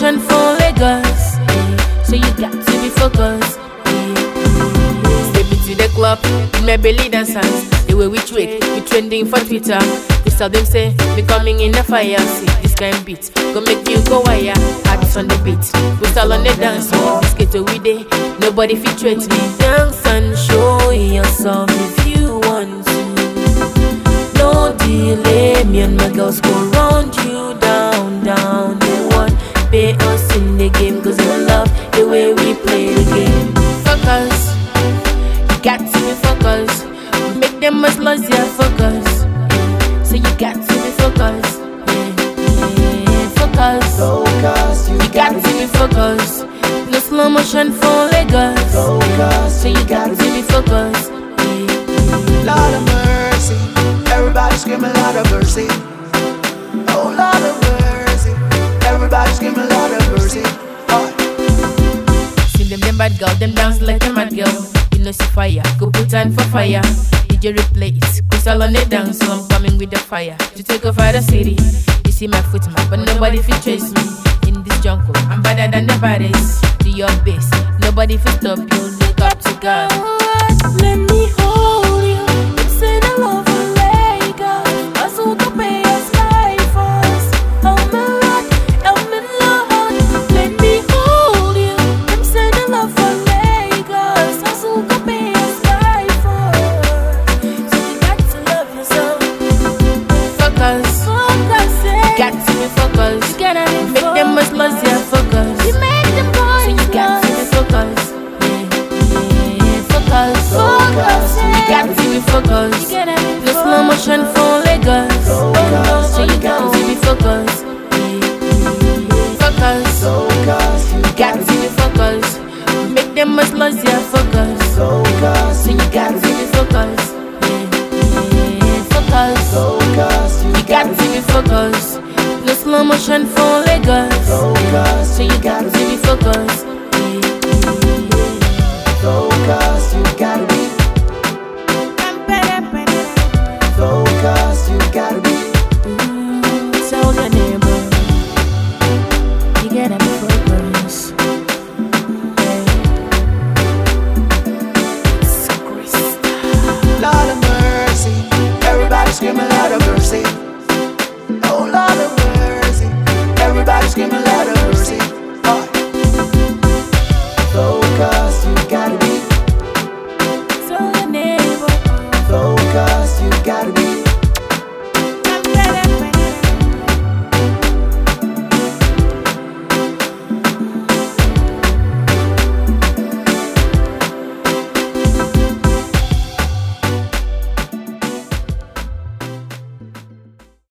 motion for Lagos, so you got to be focused. Step into the club in my belly dancers. The way we trick, we trending for Twitter. We saw them say, we coming in the fire. See this kind of beat, go make you go wire. Hearts on the beat, we stall on the dance. This get we day, nobody fit treat me. Dance and show yourself if you want to. No delay, me and my girls go round you down, down. They want pay us in the game, cause they love the way we play the game. Focus, you got to be focused. Make them much lose their focus. So you got to be focused. Focus, Focus, you got to be focused. No slow motion for Lagos. Focus, So you got to be focused. Lord of mercy, everybody screaming Lord of mercy. Oh Lord of mercy, everybody screaming Lord of mercy. See them bad girl, them dance like a mad girl. You know see fire, go put on for fire. DJ replace, crystal on the dance, so I'm coming with the fire to take over the city. You see my footmark, but nobody fit trace me. In this jungle, I'm better than the baddest. Do your best, nobody fit stop you. Look up to God. Let me hold you. It's in a love for Lagos. I saw the pay us life us. Oh my Lord, oh my Lord. Let me hold you. It's in a love for Lagos. I saw the pay us life us. So you got to love yourself. Focus, focus, got to be focused. You gotta be make them must lose their focus. You make them go. So you got to be focused. Focus, focus, you got to be focused. No slow motion for Lagos. So you got to be focused. Focus, Focus, you got to be focused. Make them must lose their focus. Focus, So you got to be focused. Focus, Focus, you got to be focused. No slow motion for Lagos. Focus, So you got to be focused. Focus, you gotta be. Focus, you gotta be. Tell your neighbor, you gotta be focused. Lord of mercy, everybody screaming Lord of mercy. Oh Lord of mercy, everybody screaming Lord of mercy. Focus, you gotta be. Tell your neighbor, Focus, you gotta be.